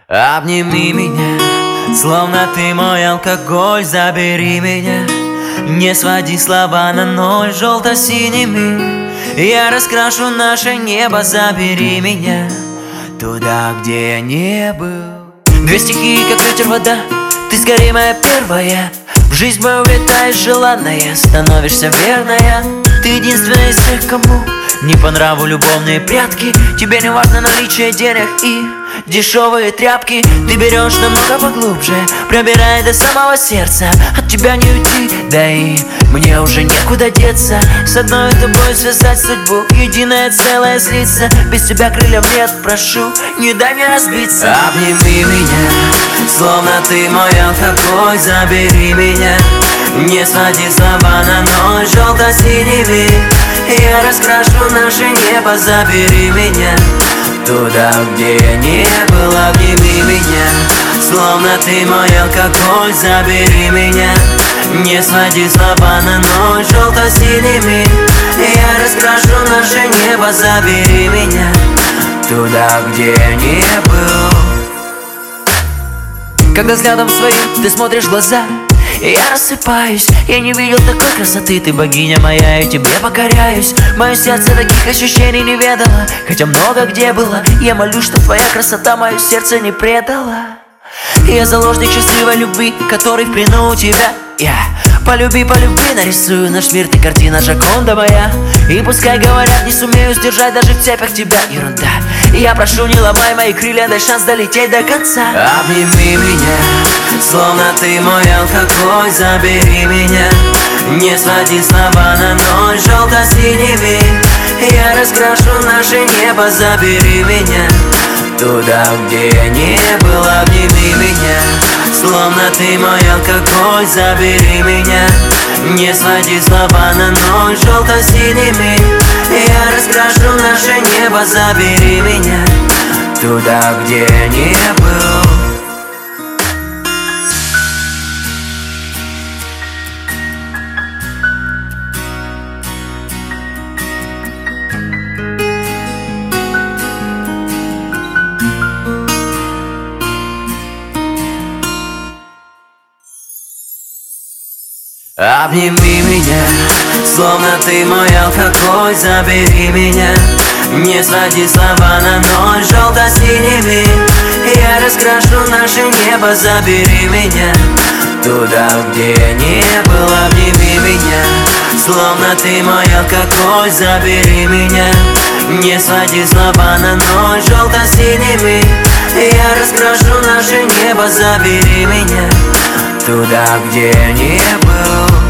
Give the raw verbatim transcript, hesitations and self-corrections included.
Обними меня, словно ты мой алкоголь, забери меня. Не своди слова на ноль желто-синими. Я раскрашу наше небо, забери меня туда, где я не был. Две стихии, как ветер, вода, ты скорее моя первая. В жизнь мою влетаешь желанная, становишься верная. Ты единственная из тех, кому не по нраву любовные прятки. Тебе не важно наличие денег и дешевые тряпки. Ты берешь намного поглубже, пробирая до самого сердца. От тебя не уйти, да и мне уже некуда деться. С одной тобой связать судьбу, единое целое слиться. Без тебя крыльев нет, прошу, не дай мне разбиться. Обними меня, словно ты мой алкоголь, забери меня. Не своди слова на ноль желто-синими. Я раскрашу наше небо, забери меня туда, где я не был. Обними меня, словно ты мой алкоголь, забери меня. Не своди слова на ноль желто-синими. Я раскрашу наше небо, забери меня туда, где я не был. Когда взглядом своим ты смотришь в глаза, я рассыпаюсь, я не видел такой красоты. Ты богиня моя, я тебе покоряюсь. Мое сердце таких ощущений не ведало, хотя много где было. Я молюсь, что твоя красота мое сердце не предала. Я заложник счастливой любви, который в плену у тебя. Я полюби, полюби, нарисую наш мир, ты картина Джоконда моя. И пускай говорят, не сумею сдержать даже в цепях тебя, ерунда. Я прошу, не ломай мои крылья, дай шанс долететь до конца. Обними меня, словно ты мой алкоголь, забери меня. Не своди слова на ноль желто-синими. Я раскрашу наше небо, забери меня туда, где я не был. Обними меня, словно ты мой алкоголь, забери меня. Не своди слова на ноль желто-синими. Я раскрашу наше небо, забери меня туда, где я не был. Обними меня, словно ты мой алкоголь, забери меня. Не своди слова на ноль желто-синими. Я раскрашу наше небо, забери меня туда, где я не был. Обними меня, словно ты мой алкоголь, забери меня. Не своди слова на ноль желто-синими. Я раскрашу наше небо, забери меня туда, где я не был.